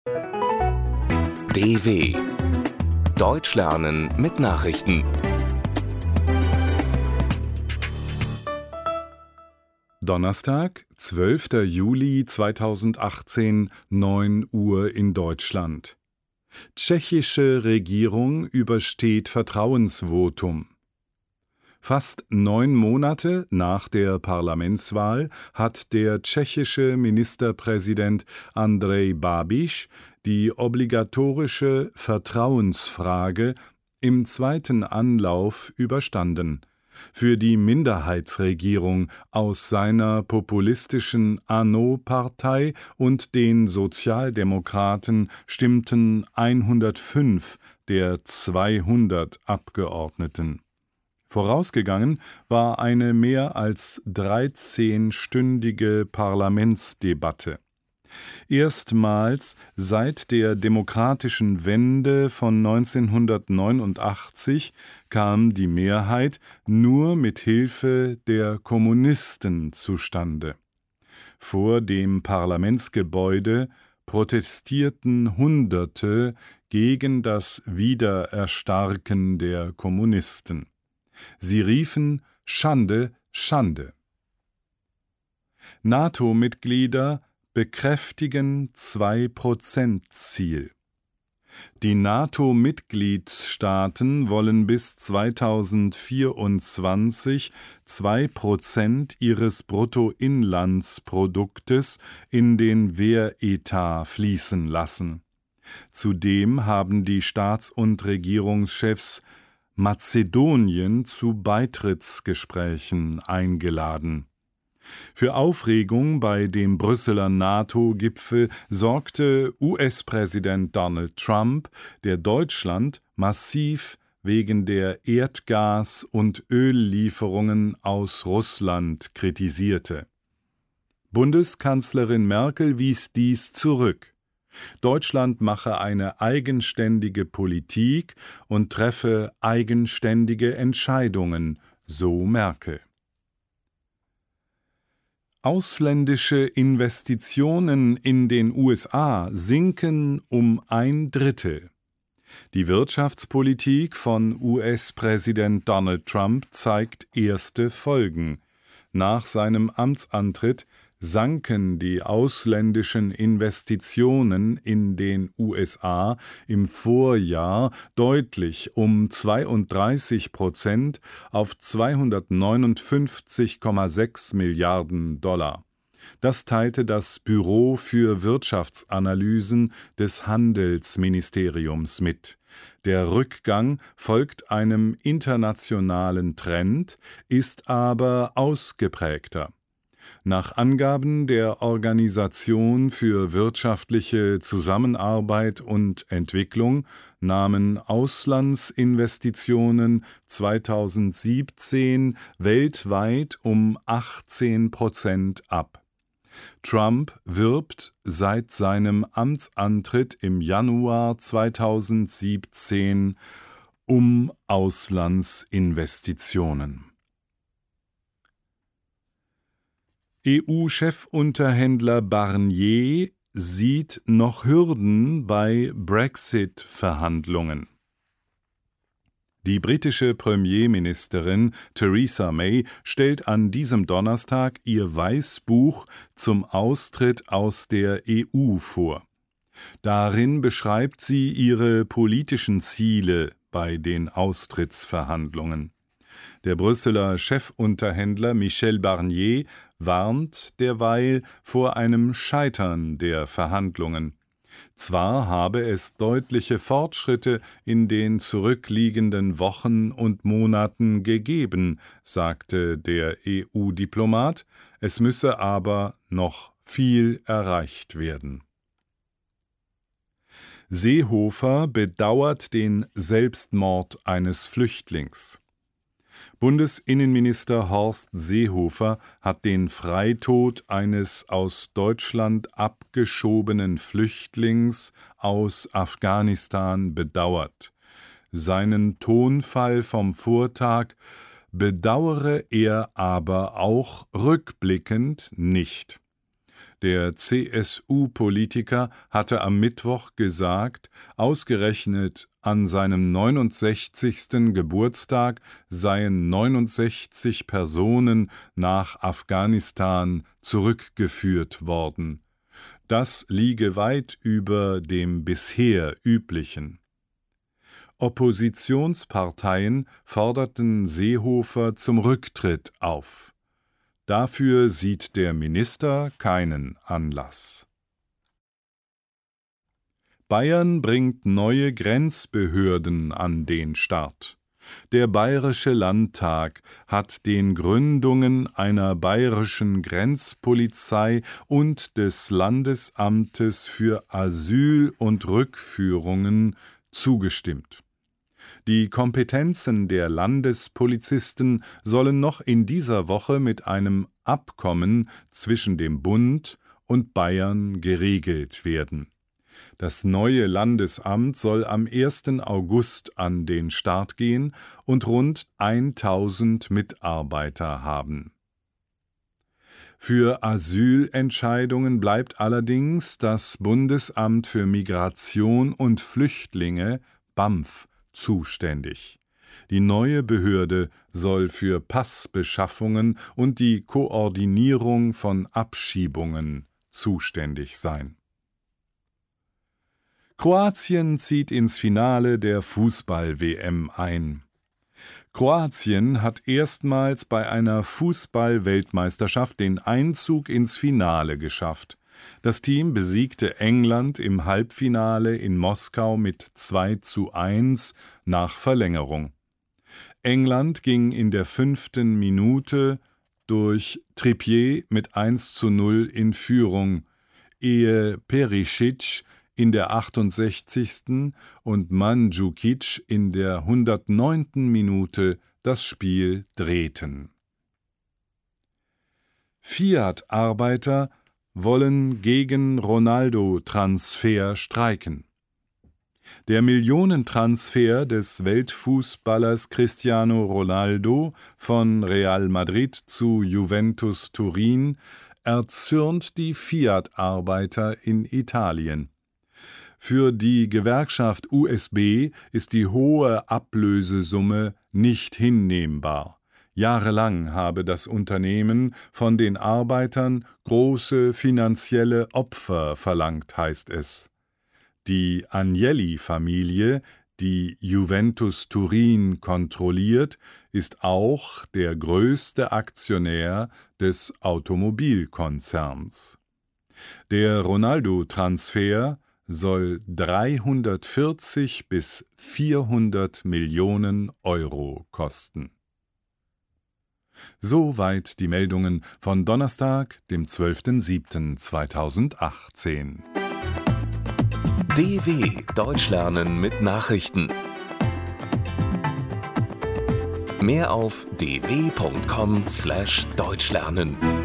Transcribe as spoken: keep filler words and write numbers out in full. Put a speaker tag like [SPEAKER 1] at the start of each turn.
[SPEAKER 1] D W Deutsch lernen mit Nachrichten.
[SPEAKER 2] Donnerstag, zwölfter Juli zweitausendachtzehn, neun Uhr in Deutschland. Tschechische Regierung übersteht Vertrauensvotum. Fast neun Monate nach der Parlamentswahl hat der tschechische Ministerpräsident Andrej Babiš die obligatorische Vertrauensfrage im zweiten Anlauf überstanden. Für die Minderheitsregierung aus seiner populistischen ANO-Partei und den Sozialdemokraten stimmten hundertfünf der zweihundert Abgeordneten. Vorausgegangen war eine mehr als dreizehnstündige Parlamentsdebatte. Erstmals seit der demokratischen Wende von neunzehnhundertneunundachtzig kam die Mehrheit nur mit Hilfe der Kommunisten zustande. Vor dem Parlamentsgebäude protestierten Hunderte gegen das Wiedererstarken der Kommunisten. Sie riefen: Schande, Schande! NATO-Mitglieder bekräftigen zwei-Prozent-Ziel. Die NATO-Mitgliedstaaten wollen bis zweitausendvierundzwanzig zwei Prozent ihres Bruttoinlandsproduktes in den Wehretat fließen lassen. Zudem haben die Staats- und Regierungschefs Mazedonien zu Beitrittsgesprächen eingeladen. Für Aufregung bei dem Brüsseler NATO-Gipfel sorgte U S-Präsident Donald Trump, der Deutschland massiv wegen der Erdgas- und Öllieferungen aus Russland kritisierte. Bundeskanzlerin Merkel wies dies zurück. Deutschland mache eine eigenständige Politik und treffe eigenständige Entscheidungen, so Merkel. Ausländische Investitionen in den U S A sinken um ein Drittel. Die Wirtschaftspolitik von U S-Präsident Donald Trump zeigt erste Folgen. Nach seinem Amtsantritt sanken die ausländischen Investitionen in den U S A im Vorjahr deutlich um zweiunddreißig Prozent auf zweihundertneunundfünfzig Komma sechs Milliarden Dollar. Das teilte das Büro für Wirtschaftsanalysen des Handelsministeriums mit. Der Rückgang folgt einem internationalen Trend, ist aber ausgeprägter. Nach Angaben der Organisation für wirtschaftliche Zusammenarbeit und Entwicklung nahmen Auslandsinvestitionen zweitausendsiebzehn weltweit um achtzehn Prozent ab. Trump wirbt seit seinem Amtsantritt im Januar zweitausendsiebzehn um Auslandsinvestitionen. E U-Chefunterhändler Barnier sieht noch Hürden bei Brexit-Verhandlungen. Die britische Premierministerin Theresa May stellt an diesem Donnerstag ihr Weißbuch zum Austritt aus der E U vor. Darin beschreibt sie ihre politischen Ziele bei den Austrittsverhandlungen. Der Brüsseler Chefunterhändler Michel Barnier warnt derweil vor einem Scheitern der Verhandlungen. Zwar habe es deutliche Fortschritte in den zurückliegenden Wochen und Monaten gegeben, sagte der E U-Diplomat, es müsse aber noch viel erreicht werden. Seehofer bedauert den Selbstmord eines Flüchtlings. Bundesinnenminister Horst Seehofer hat den Freitod eines aus Deutschland abgeschobenen Flüchtlings aus Afghanistan bedauert. Seinen Tonfall vom Vortag bedauere er aber auch rückblickend nicht. Der C S U-Politiker hatte am Mittwoch gesagt, ausgerechnet an seinem neunundsechzigsten Geburtstag seien neunundsechzig Personen nach Afghanistan zurückgeführt worden. Das liege weit über dem bisher üblichen. Oppositionsparteien forderten Seehofer zum Rücktritt auf. Dafür sieht der Minister keinen Anlass. Bayern bringt neue Grenzbehörden an den Start. Der Bayerische Landtag hat den Gründungen einer bayerischen Grenzpolizei und des Landesamtes für Asyl und Rückführungen zugestimmt. Die Kompetenzen der Landespolizisten sollen noch in dieser Woche mit einem Abkommen zwischen dem Bund und Bayern geregelt werden. Das neue Landesamt soll am ersten August an den Start gehen und rund tausend Mitarbeiter haben. Für Asylentscheidungen bleibt allerdings das Bundesamt für Migration und Flüchtlinge, B A M F, zuständig. Die neue Behörde soll für Passbeschaffungen und die Koordinierung von Abschiebungen zuständig sein. Kroatien zieht ins Finale der Fußball-W M ein. Kroatien hat erstmals bei einer Fußball-Weltmeisterschaft den Einzug ins Finale geschafft. Das Team besiegte England im Halbfinale in Moskau mit zwei zu eins nach Verlängerung. England ging in der fünften Minute durch Trippier mit eins zu null in Führung, ehe Perisic in der achtundsechzigsten und Mandžukić in der hundertneunten Minute das Spiel drehten. Fiat-Arbeiter wollen gegen Ronaldo-Transfer streiken. Der Millionentransfer des Weltfußballers Cristiano Ronaldo von Real Madrid zu Juventus Turin erzürnt die Fiat-Arbeiter in Italien. Für die Gewerkschaft U S B ist die hohe Ablösesumme nicht hinnehmbar. Jahrelang habe das Unternehmen von den Arbeitern große finanzielle Opfer verlangt, heißt es. Die Agnelli-Familie, die Juventus Turin kontrolliert, ist auch der größte Aktionär des Automobilkonzerns. Der Ronaldo-Transfer soll dreihundertvierzig bis vierhundert Millionen Euro kosten. Soweit die Meldungen von Donnerstag, dem zwölften siebten zweitausendachtzehn.
[SPEAKER 1] D W Deutsch lernen mit Nachrichten. Mehr auf d w punkt com slash deutschlernen.